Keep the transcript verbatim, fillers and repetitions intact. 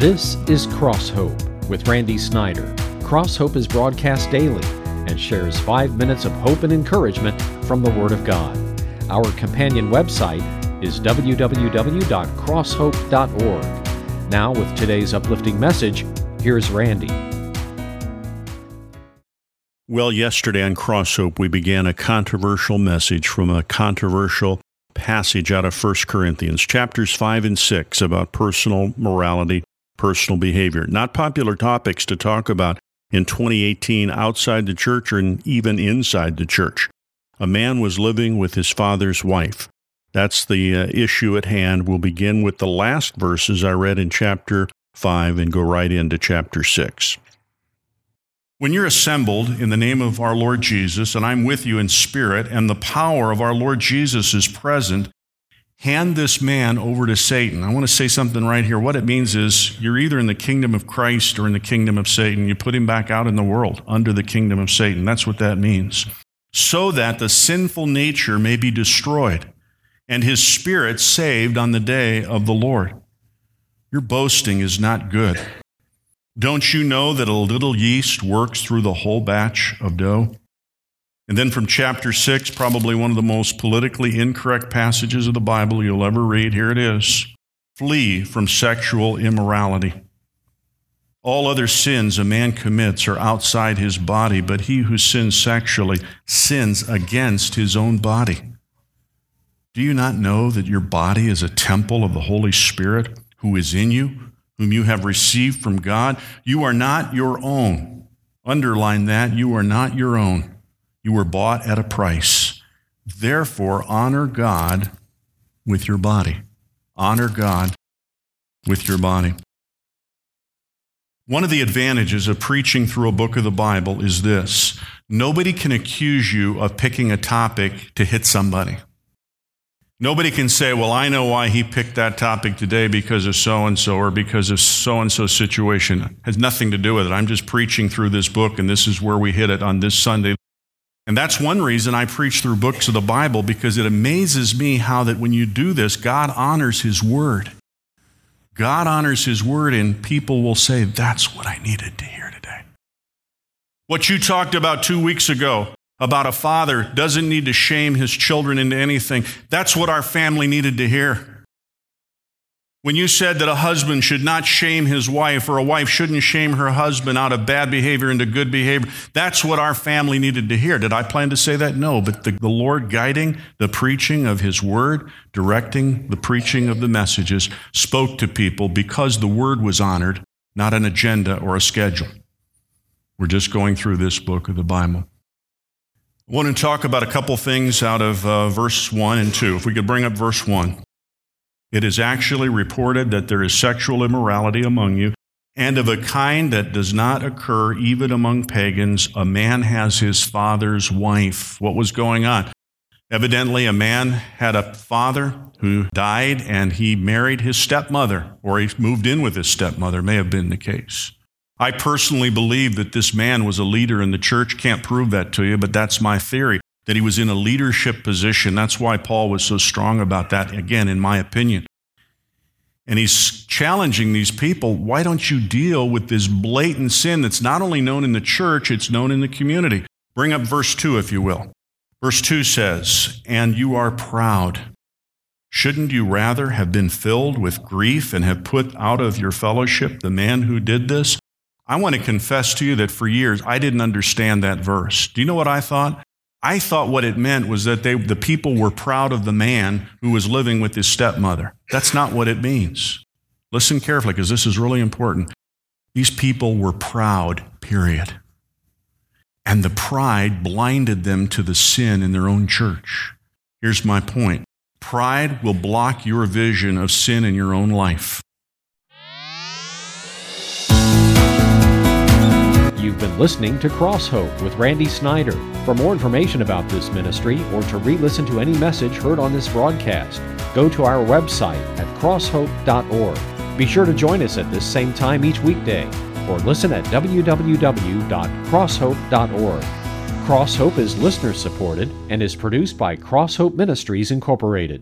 This is Cross Hope with Randy Snyder. Cross Hope is broadcast daily and shares five minutes of hope and encouragement from the Word of God. Our companion website is w w w dot cross hope dot org. Now, with today's uplifting message, here's Randy. Well, yesterday on Cross Hope, we began a controversial message from a controversial passage out of First Corinthians, chapters five and six, about personal morality, personal behavior. Not popular topics to talk about in twenty eighteen outside the church or even inside the church. A man was living with his father's wife. That's the uh, issue at hand. We'll begin with the last verses I read in chapter five and go right into chapter six. When you're assembled in the name of our Lord Jesus, and I'm with you in spirit, and the power of our Lord Jesus is present, hand this man over to Satan. I want to say something right here. What it means is you're either in the kingdom of Christ or in the kingdom of Satan. You put him back out in the world under the kingdom of Satan. That's what that means. So that the sinful nature may be destroyed and his spirit saved on the day of the Lord. Your boasting is not good. Don't you know that a little yeast works through the whole batch of dough? And then from chapter six, probably one of the most politically incorrect passages of the Bible you'll ever read, here it is. Flee from sexual immorality. All other sins a man commits are outside his body, but he who sins sexually sins against his own body. Do you not know that your body is a temple of the Holy Spirit who is in you, whom you have received from God? You are not your own. Underline that, you are not your own. You were bought at a price. Therefore, honor God with your body. Honor God with your body. One of the advantages of preaching through a book of the Bible is this. Nobody can accuse you of picking a topic to hit somebody. Nobody can say, well, I know why he picked that topic today because of so-and-so or because of so-and-so situation. It has nothing to do with it. I'm just preaching through this book, and this is where we hit it on this Sunday. And that's one reason I preach through books of the Bible, because it amazes me how that when you do this, God honors His Word. God honors His Word, and people will say, that's what I needed to hear today. What you talked about two weeks ago, about a father doesn't need to shame his children into anything, that's what our family needed to hear. When you said that a husband should not shame his wife, or a wife shouldn't shame her husband out of bad behavior into good behavior, that's what our family needed to hear. Did I plan to say that? No, but the, the Lord guiding the preaching of His Word, directing the preaching of the messages, spoke to people because the Word was honored, not an agenda or a schedule. We're just going through this book of the Bible. I want to talk about a couple things out of uh, verse one and two. If we could bring up verse one. It is actually reported that there is sexual immorality among you, and of a kind that does not occur even among pagans. A man has his father's wife. What was going on? Evidently, a man had a father who died, and he married his stepmother, or he moved in with his stepmother, may have been the case. I personally believe that this man was a leader in the church. Can't prove that to you, but that's my theory, that he was in a leadership position. That's why Paul was so strong about that, again, in my opinion. And he's challenging these people, why don't you deal with this blatant sin that's not only known in the church, it's known in the community. Bring up verse two, if you will. Verse two says, and you are proud. Shouldn't you rather have been filled with grief and have put out of your fellowship the man who did this? I want to confess to you that for years I didn't understand that verse. Do you know what I thought? I thought what it meant was that they, the people were proud of the man who was living with his stepmother. That's not what it means. Listen carefully, because this is really important. These people were proud, period. And the pride blinded them to the sin in their own church. Here's my point. Pride will block your vision of sin in your own life. You've been listening to Cross Hope with Randy Snyder. For more information about this ministry or to re-listen to any message heard on this broadcast, go to our website at cross hope dot org. Be sure to join us at this same time each weekday, or listen at w w w dot cross hope dot org. Cross Hope is listener-supported and is produced by Cross Hope Ministries, Incorporated.